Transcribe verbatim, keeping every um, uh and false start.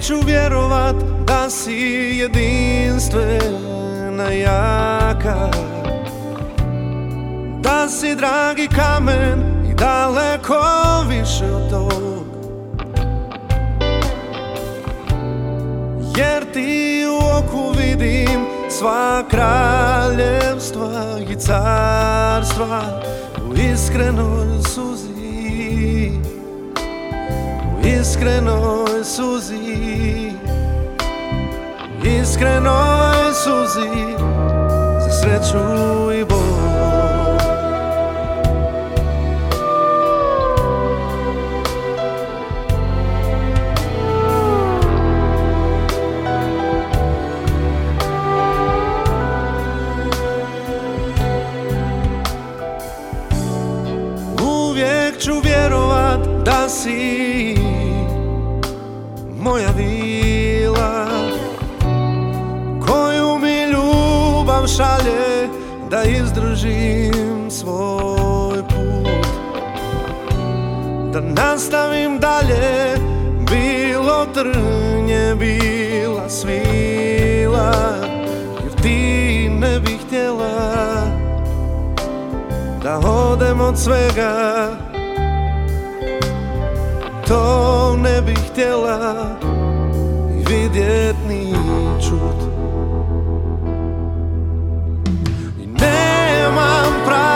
ću vjerovat da si jedinstvena jaka, da si dragi kamen i daleko više od tog, jer ti u oku vidim sva kraljevstva i carstva u iskrenoj suzi, u iskrenoj suzi, u iskrenoj suzi za sreću i bol. Uvijek ću vjerovat da si moja vila, koju mi ljubav šalje da izdržim svoj put, da nastavim dalje, bilo trnje, bila svila, jer ti ne bih htjela da odem od svega, to ne bih htjela ni vidjet ni čut. I nemam pravo